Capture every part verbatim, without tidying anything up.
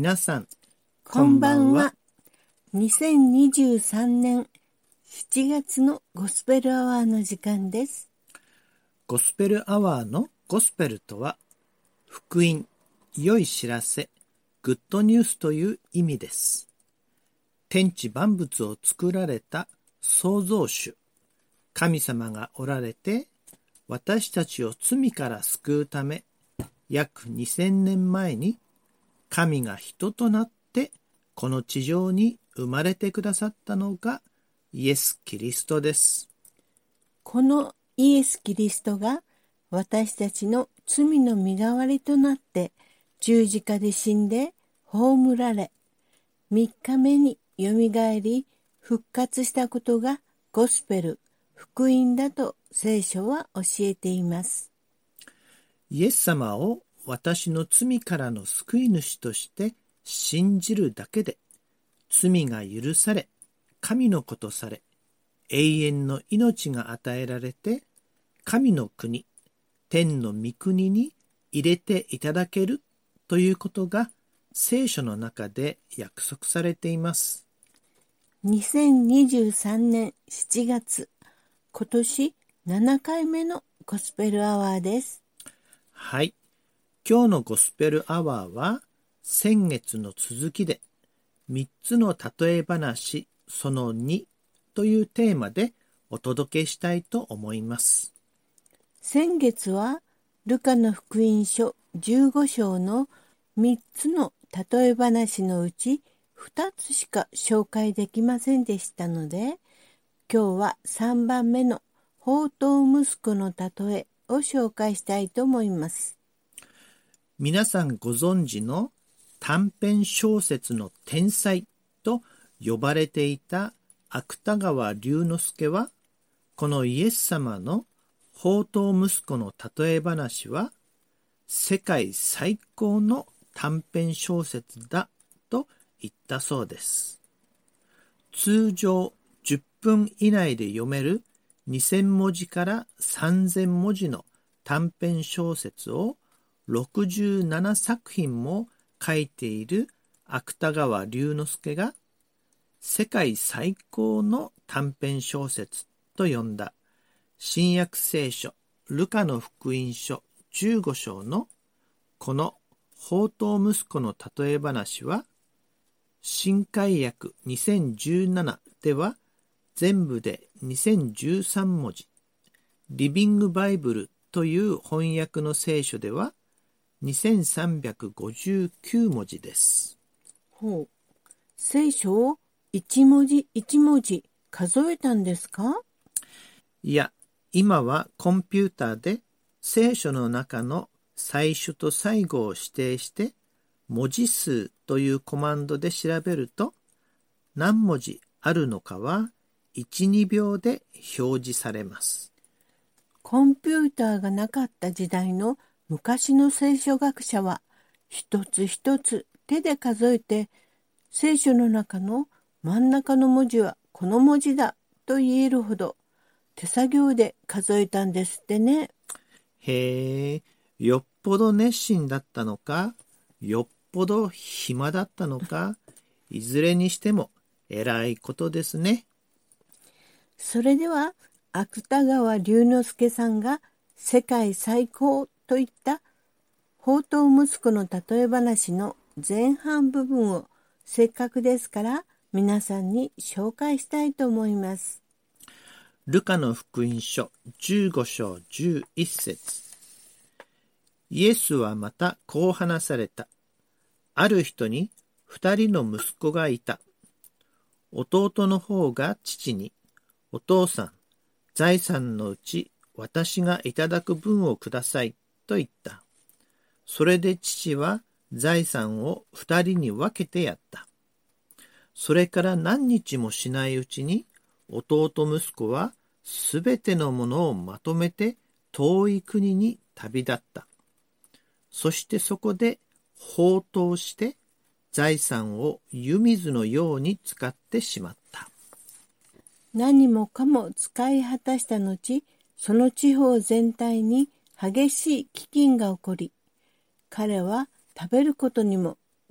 皆さん、 こんばんは。にせんにじゅうさんねんしちがつのゴスペルアワーの時間です。 ゴスペルアワーのゴスペルとは、福音、良い知らせ、グッドニュースという意味です。天地万物を作られた創造主、神様がおられて、私たちを罪から救うため、約にせんねんまえに神が人となってこの地上に生まれてくださったのがイエス・キリストです。 このイエス・キリストが私たちの罪の身代わりとなって十字架で死んで葬られ、みっかめによみがえり復活したことがゴスペル、福音だと聖書は教えています。 イエス様を私の罪からの救い主として信じるだけで罪が許され、神の子とされ、永遠の命が与えられて、神の国、天の御国に入れていただけるということが聖書の中で約束されています。 にせんにじゅうさんねんしちがつ、今年ななかいめのゴスペルアワーです。 はい。今日のゴスペルアワーは先月の続きでみっつの例え話そのにというテーマでお届けしたいと思います。 先月はルカの福音書じゅうごしょうのみっつの例え話のうちふたつしか紹介できませんでしたので、今日はさんばんめの放蕩息子の例えを紹介したいと思います。 皆さんご存知の短編小説の天才と呼ばれていた芥川龍之介は、このイエス様の放蕩息子の例え話は世界最高の短編小説だと言ったそうです。通常じゅっぷん以内で読めるにせんもじからさんぜんもじの短編小説をろくじゅうななさくひんも書いている芥川龍之介が世界最高の短編小説と呼んだ新約聖書ルカの福音書じゅうごしょうのこの放蕩息子の例え話は、新海訳にせんじゅうななでは全部でにせんじゅうさんもじ、リビングバイブルという翻訳の聖書ではにせんさんびゃくごじゅうきゅうもじです。 ほう。聖書を一文字一文字数えたんですか？ いや、今はコンピューターで聖書の中の最初と最後を指定して文字数というコマンドで調べると何文字あるのかはいち、にびょうで表示されます。 コンピューターがなかった時代の昔の聖書学者は一つ一つ手で数えて聖書の中の真ん中の文字はこの文字だと言えるほど手作業で数えたんですってね。 へえ、よっぽど熱心だったのか、よっぽど暇だったのか、いずれにしても偉いことですね。 それでは芥川龍之介さんが世界最高といった放蕩息子の例え話の前半部分をせっかくですから皆さんに紹介したいと思います。 ルカの福音書じゅうごしょうじゅういっせつ。イエスはまたこう話された。ある人に二人の息子がいた。弟の方が父に、お父さん、財産のうち私がいただく分をくださいと言った。それで父は財産を二人に分けてやった。それから何日もしないうちに弟息子はすべてのものをまとめて遠い国に旅立った。そしてそこで放蕩して財産を湯水のように使ってしまった。 何もかも使い果たした後、その地方全体に激しい飢饉が起こり、彼は食べることにも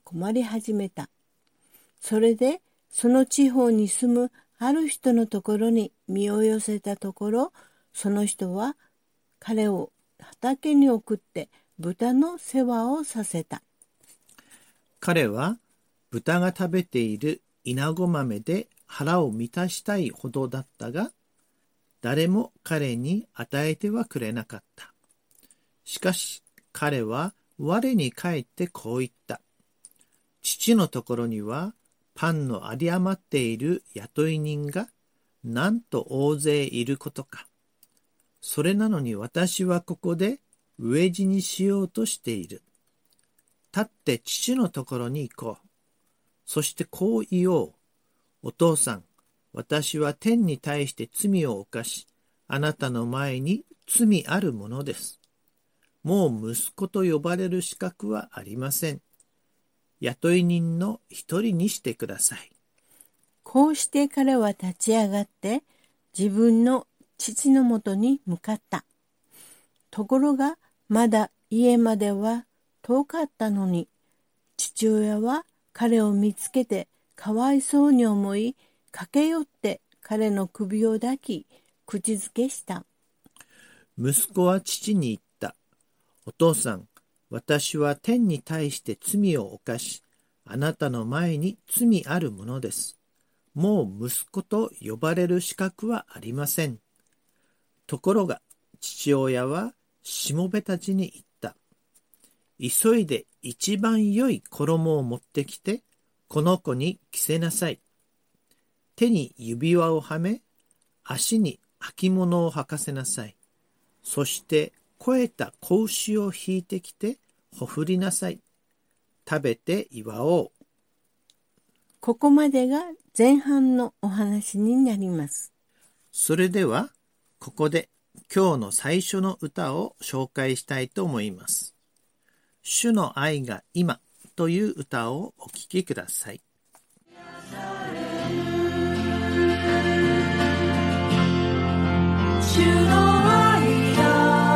困り始めた。それでその地方に住むある人のところに身を寄せたところ、その人は彼を畑に送って豚の世話をさせた。 彼は豚が食べているイナゴ豆で腹を満たしたいほどだったが、誰も彼に与えてはくれなかった。しかし彼は我に返ってこう言った。父のところにはパンの有り余っている雇い人がなんと大勢いることか。それなのに私はここで飢え死にしようとしている。立って父のところに行こう。そしてこう言おう。お父さん、私は天に対して罪を犯し、あなたの前に罪あるものです。もう息子と呼ばれる資格はありません。雇い人の一人にしてください。 こうして彼は立ち上がって自分の父のもとに向かった。ところがまだ家までは遠かったのに、父親は彼を見つけてかわいそうに思い、駆け寄って彼の首を抱き、口づけした。 息子は父に言った。お父さん、私は天に対して罪を犯し、あなたの前に罪あるものです。もう息子と呼ばれる資格はありません。ところが、父親はしもべたちに言った。急いで一番良い衣を持ってきて、この子に着せなさい。手に指輪をはめ、足に履物を履かせなさい。そして、肥えた子牛を引いてきてほふりなさい。食べて祝おう。 ここまでが前半のお話になります。 それではここで今日の最初の歌を紹介したいと思います。主の愛が今という歌をお聴きください。 主の愛が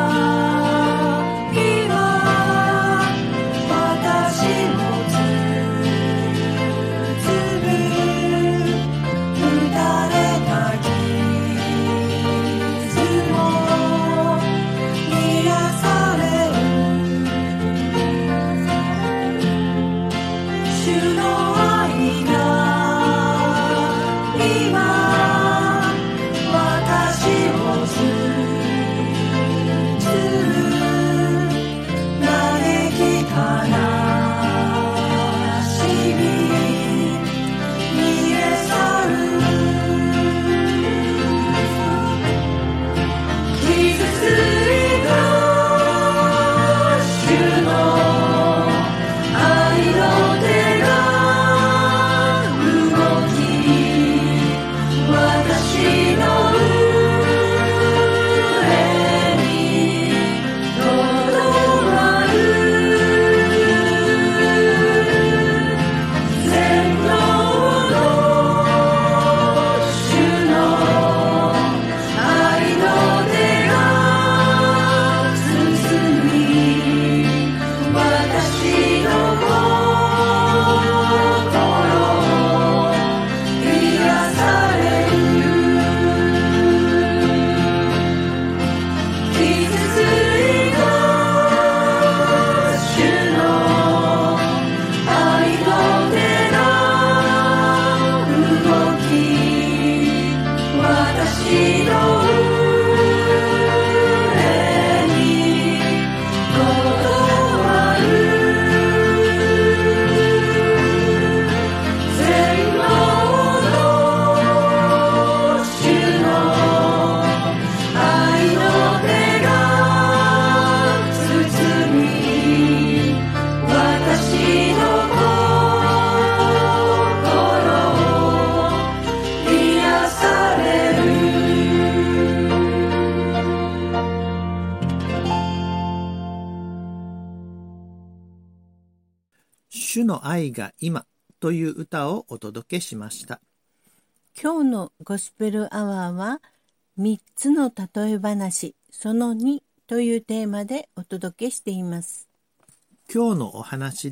主の愛が今という歌をお届けしました。 今日のゴスペルアワーはみっつの例え話そのにというテーマでお届けしています。 今日のお話で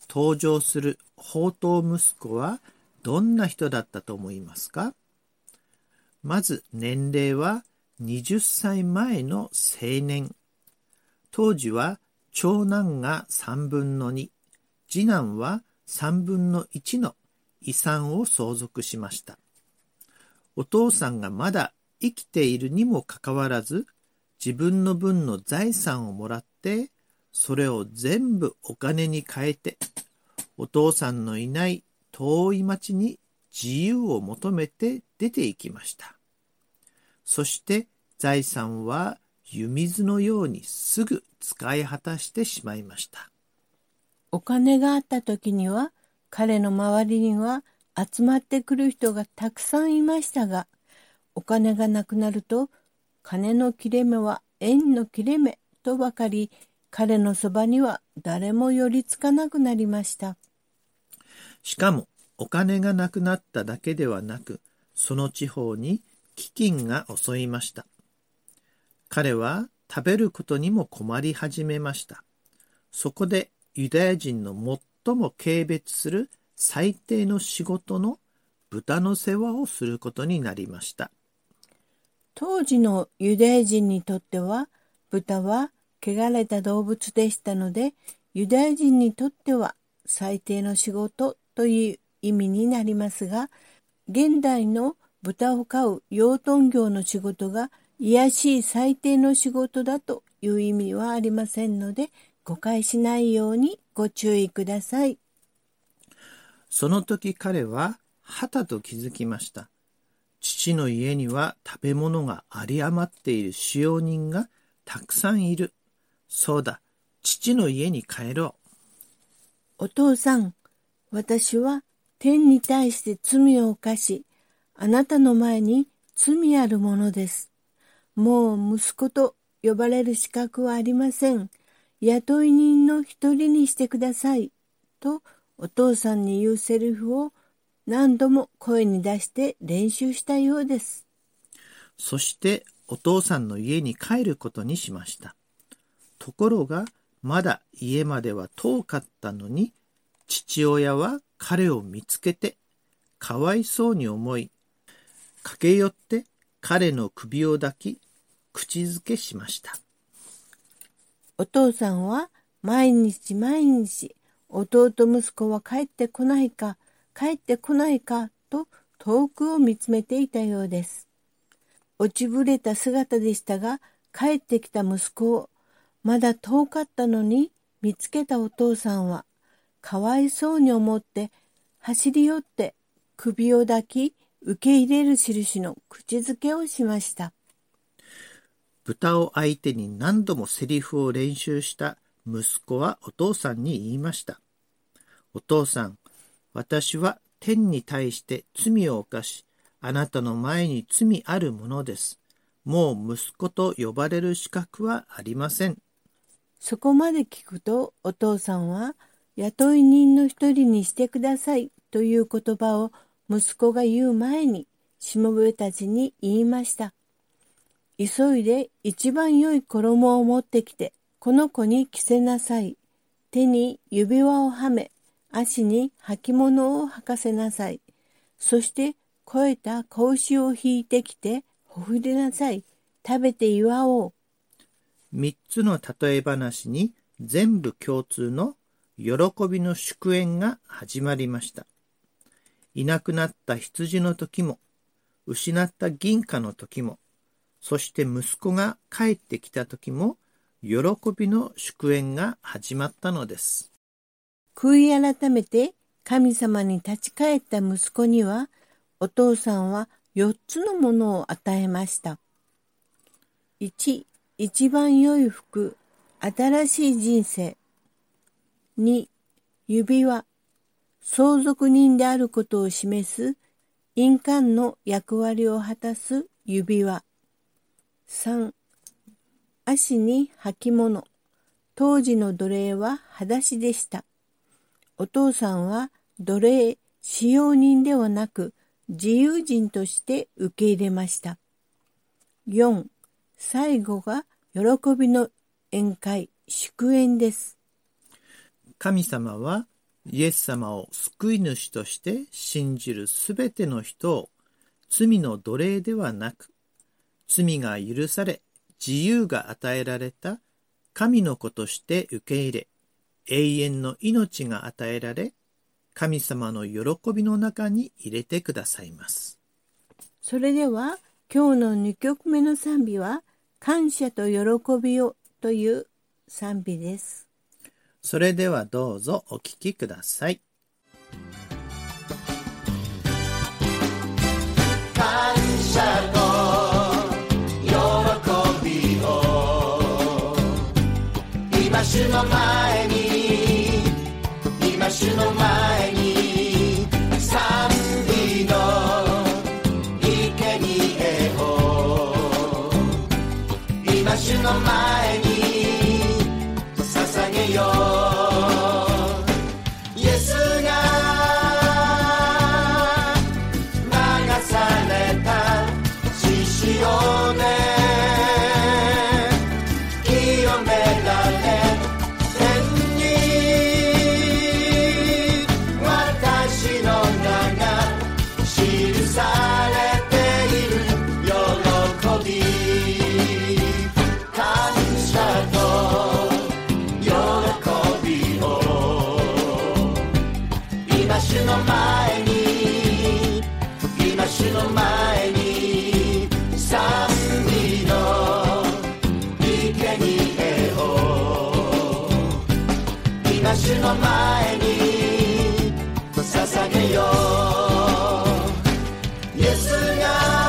登場する放蕩息子はどんな人だったと思いますか？まず年齢ははたちまえの青年。当時は長男がさんぶんのに、次男はさんぶんのいちの遺産を相続しました。お父さんがまだ生きているにもかかわらず、自分の分の財産をもらって、それを全部お金に変えて、お父さんのいない遠い町に自由を求めて出て行きました。そして財産は湯水のようにすぐ使い果たしてしまいました。 お金があった時には、彼の周りには集まってくる人がたくさんいましたが、お金がなくなると、金の切れ目は縁の切れ目とばかり、彼のそばには誰も寄りつかなくなりました。 しかもお金がなくなっただけではなく、その地方に飢饉が襲いました。彼は食べることにも困り始めました。そこでユダヤ人の最も軽蔑する最低の仕事の豚の世話をすることになりました。 当時のユダヤ人にとっては、豚は汚れた動物でしたので、ユダヤ人にとっては最低の仕事という意味になりますが、現代の豚を飼う養豚業の仕事が卑しい最低の仕事だという意味はありませんので、誤解しないようにご注意ください。 その時彼ははたと気づきました。父の家には食べ物が有り余っている使用人がたくさんいる。そうだ、父の家に帰ろう。お父さん、私は天に対して罪を犯し、あなたの前に罪あるものです。もう息子と呼ばれる資格はありません。雇い人の一人にしてください。とお父さんに言うセリフを何度も声に出して練習したようです。 そしてお父さんの家に帰ることにしました。ところがまだ家までは遠かったのに、父親は彼を見つけてかわいそうに思い、駆け寄って彼の首を抱き、口づけしました。 お父さんは毎日毎日、弟息子は帰ってこないか、帰ってこないかと遠くを見つめていたようです。落ちぶれた姿でしたが、帰ってきた息子をまだ遠かったのに見つけたお父さんは、かわいそうに思って走り寄って首を抱き、受け入れる印の口づけをしました。 豚を相手に何度もセリフを練習した息子はお父さんに言いました。お父さん、私は天に対して罪を犯し、あなたの前に罪あるものです。もう息子と呼ばれる資格はありません。 そこまで聞くと、お父さんは雇い人の一人にしてくださいという言葉を息子が言う前にしもべたちに言いました。急いで一番良い衣を持ってきて、この子に着せなさい。手に指輪をはめ、足に履物を履かせなさい。そして肥えた子牛を引いてきて、ほふりなさい。食べて祝おう。 三つの例え話に全部共通の喜びの祝宴が始まりました。いなくなった羊の時も、失った銀貨の時も、そして息子が帰ってきた時も、喜びの祝宴が始まったのです。 悔い改めて神様に立ち返った息子には、お父さんは四つのものを与えました。いち、一番良い服、新しい人生。に、指輪、相続人であることを示す印鑑の役割を果たす指輪。さん、足に履物。当時の奴隷は裸足でした。お父さんは奴隷、使用人ではなく自由人として受け入れました。よん、最後が喜びの宴会、祝宴です。 神様はイエス様を救い主として信じるすべての人を罪の奴隷ではなく、罪が許され自由が与えられた神の子として受け入れ、永遠の命が与えられ、神様の喜びの中に入れてくださいます。 それでは今日のにきょくめの賛美は、感謝と喜びをという賛美です。 それではどうぞお聴きください。 感謝と喜びを今主の前に今主の前に賛美の生贄を今主の前に捧げよう。イエスが流された血潮で清められ天に私の名が記されている喜び、感謝と喜びを今主の前に今主の前に賛美の生贄を今主の前に捧げよう。イエスが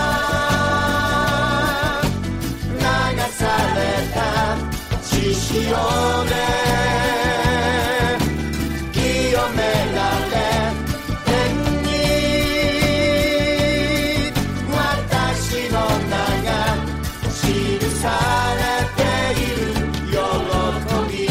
流された血潮で清められ天に私の名が記されている喜び。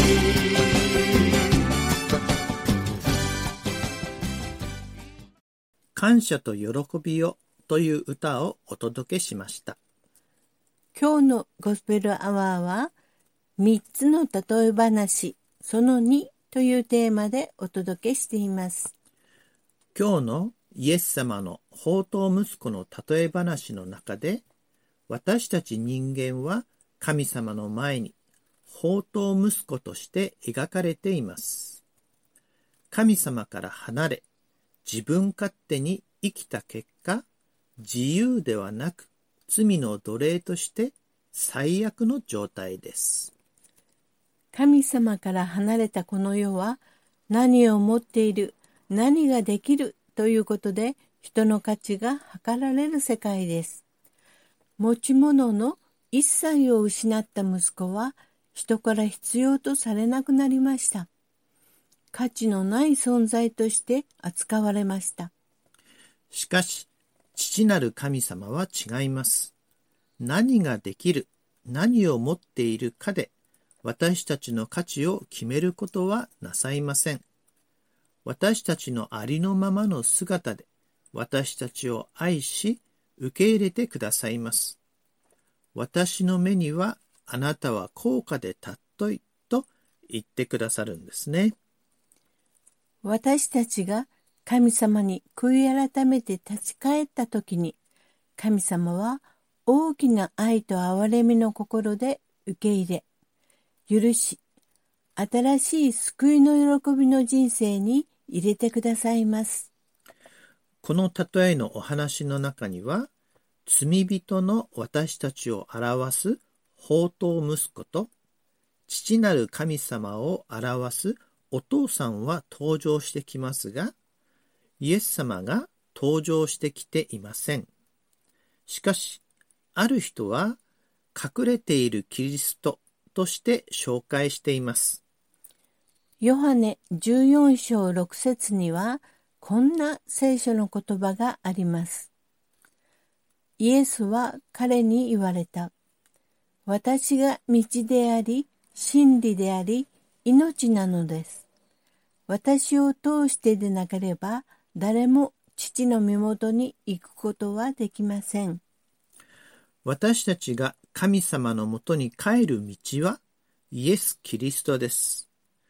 感謝と喜びをという歌をお届けしました。 今日のゴスペルアワーは、みっつの例え話そのにというテーマでお届けしています。 今日のイエス様の放蕩息子の例え話の中で、私たち人間は神様の前に放蕩息子として描かれています。神様から離れ、自分勝手に生きた結果、自由ではなく罪の奴隷として最悪の状態です。 神様から離れたこの世は、何を持っている、何ができるということで人の価値が測られる世界です。持ち物の一切を失った息子は人から必要とされなくなりました。価値のない存在として扱われました。 しかし、父なる神様は違います。何ができる、何を持っているかで、私たちの価値を決めることはなさいません。私たちのありのままの姿で、私たちを愛し、受け入れてくださいます。私の目には、あなたは高価で尊いと言ってくださるんですね。 私たちが神様に悔い改めて立ち返ったときに、神様は大きな愛と憐れみの心で受け入れ、許し、新しい救いの喜びの人生に入れてくださいます。 この例えのお話の中には、罪人の私たちを表す放蕩息子と、父なる神様を表すお父さんは登場してきますが、イエス様が登場してきていません。しかし、ある人は隠れているキリストとして紹介しています。 ヨハネじゅうよん章ろく節にはこんな聖書の言葉があります。イエスは彼に言われた。私が道であり、真理であり、命なのです。私を通してでなければ、誰も父の身元に行くことはできません。 私たちが神様のもとに帰る道はイエス・キリストです。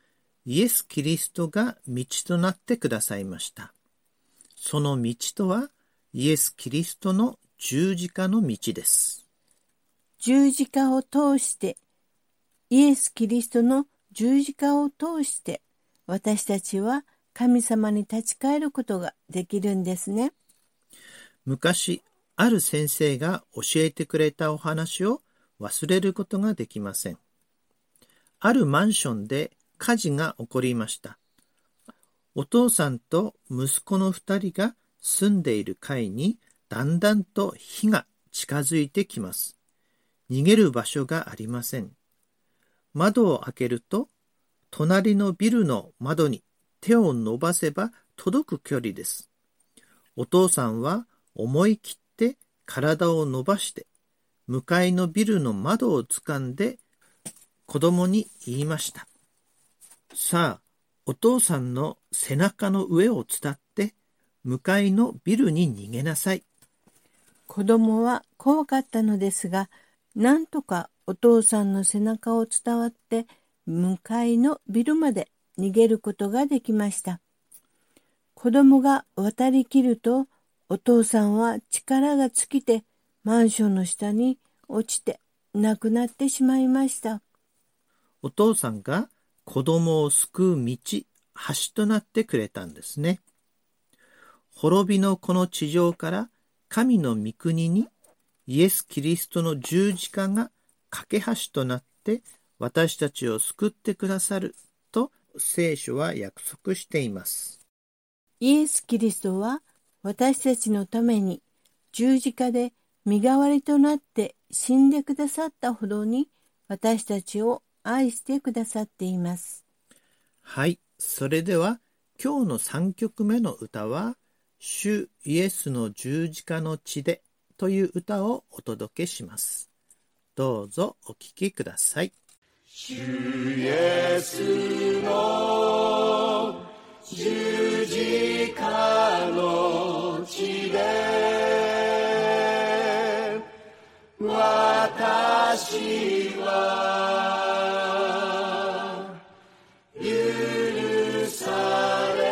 イエス・キリストが道となってくださいました。その道とはイエス・キリストの十字架の道です。 十字架を通して、イエス・キリストの十字架を通して、私たちは神様に立ち返ることができるんですね。 昔、ある先生が教えてくれたお話を忘れることができません。あるマンションで火事が起こりました。お父さんと息子の二人が住んでいる階にだんだんと火が近づいてきます。逃げる場所がありません。窓を開けると、隣のビルの窓に手を伸ばせば届く距離です。お父さんは思い切って体を伸ばして、向かいのビルの窓を掴んで子供に言いました。さあ、お父さんの背中の上を伝って向かいのビルに逃げなさい。 子供は怖かったのですが、なんとかお父さんの背中を伝わって向かいのビルまで逃げることができました。子供が渡りきると、お父さんは力が尽きてマンションの下に落ちて亡くなってしまいました。 お父さんが子供を救う道、橋となってくれたんですね。滅びのこの地上から神の御国にイエス・キリストの十字架が架け橋となって私たちを救ってくださると聖書は約束しています。 イエス・キリストは私たちのために十字架で身代わりとなって死んでくださったほどに私たちを愛してくださっています。 はい、それでは今日のさんきょくめの歌は主イエスの十字架の血でという歌をお届けします。どうぞお聴きください。 主イエスの十字架の血で私は許され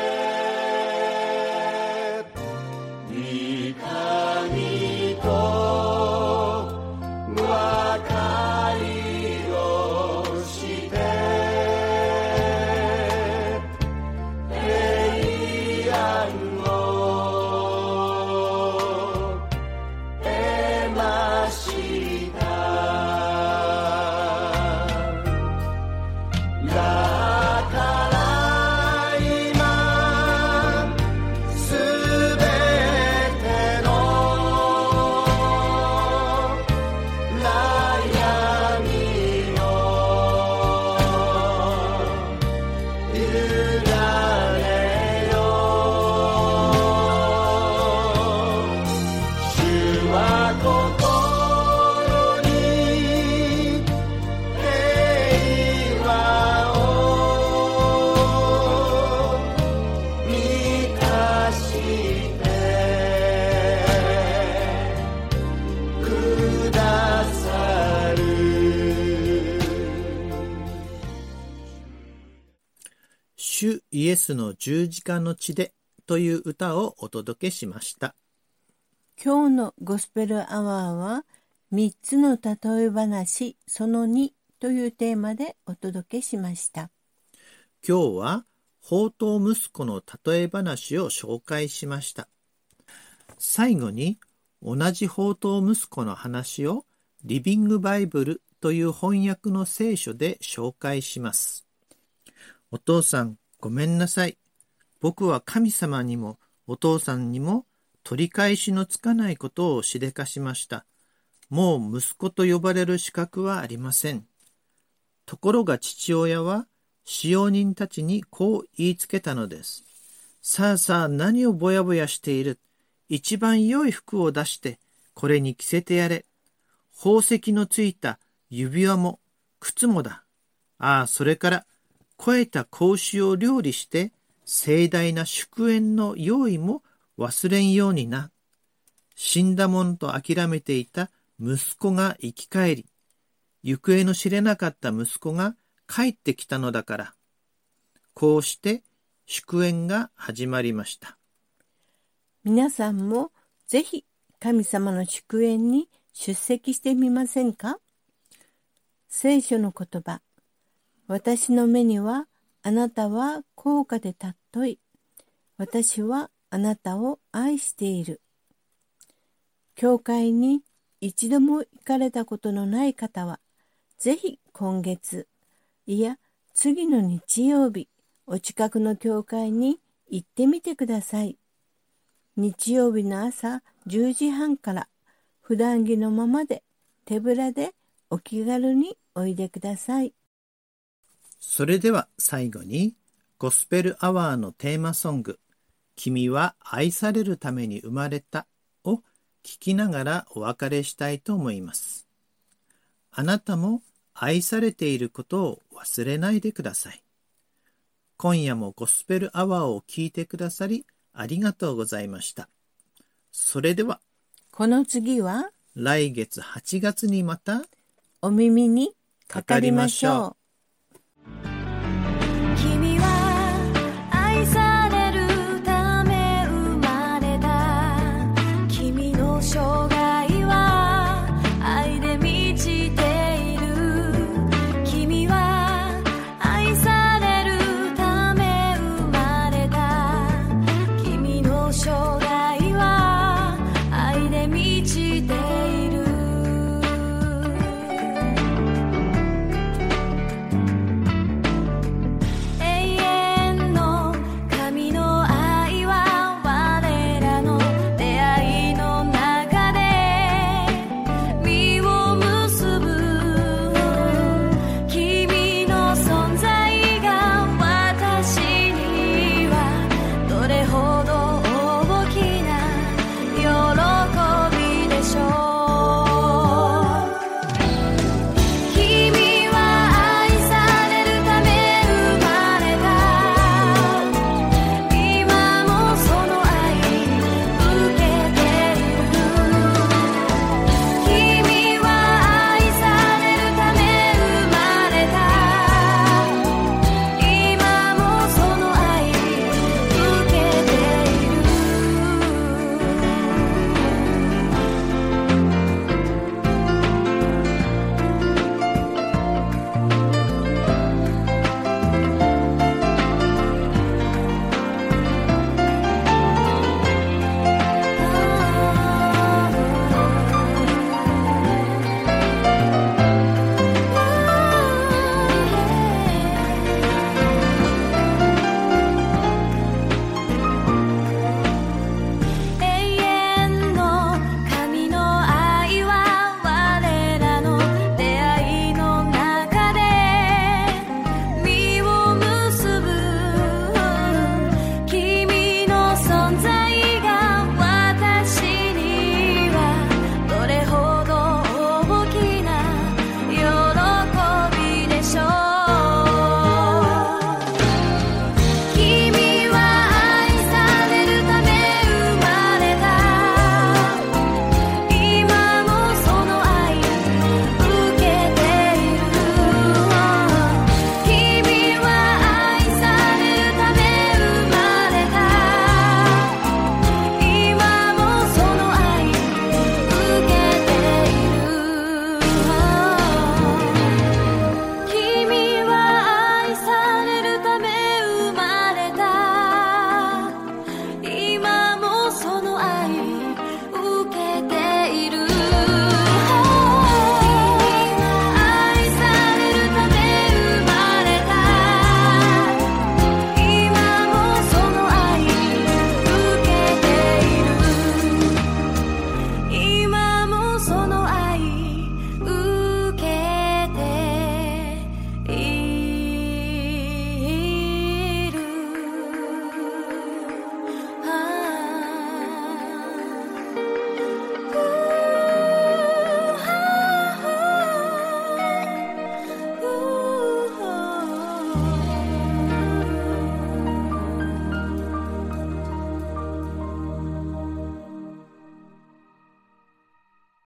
御神と和解をして平安を得ましただから今すべての悩みを委ねよ主は心に平和を満たしてくださる主イエスの十字架の血でという歌をお届けしました。 今日のゴスペルアワーはみっつの例え話そのにというテーマでお届けしました。 今日は放蕩息子の例え話を紹介しました。最後に同じ放蕩息子の話をリビングバイブルという翻訳の聖書で紹介します。お父さん、ごめんなさい。僕は神様にもお父さんにも取り返しのつかないことをしでかしました。もう息子と呼ばれる資格はありません。ところが父親は使用人たちにこう言いつけたのです。さあさあ、何をぼやぼやしている。一番良い服を出してこれに着せてやれ。宝石のついた指輪も靴もだ。ああ、それから肥えた子牛を料理して盛大な祝宴の用意も忘れんようにな。死んだものと諦めていた息子が生き返り、行方の知れなかった息子が帰ってきたのだから。 こうして祝宴が始まりました。 皆さんもぜひ神様の祝宴に出席してみませんか？聖書の言葉、私の目にはあなたは高価で尊い。私はあなたを愛している。教会に一度も行かれたことのない方は、ぜひ今月、いや次の日曜日、お近くの教会に行ってみてください。日曜日の朝じゅうじはんから普段着のままで手ぶらでお気軽においでください。 それでは最後にゴスペルアワーのテーマソング、君は愛されるために生まれたを聞きながらお別れしたいと思います。あなたも愛されていることを忘れないでください。今夜もゴスペルアワーを聞いてくださりありがとうございました。それでは、 この次は来月はちがつにまたお耳にかかりましょう。 君は愛されるため生まれた。君の生涯は愛で満ちている。君は愛されるため生まれた。君の生涯は愛で満ちている。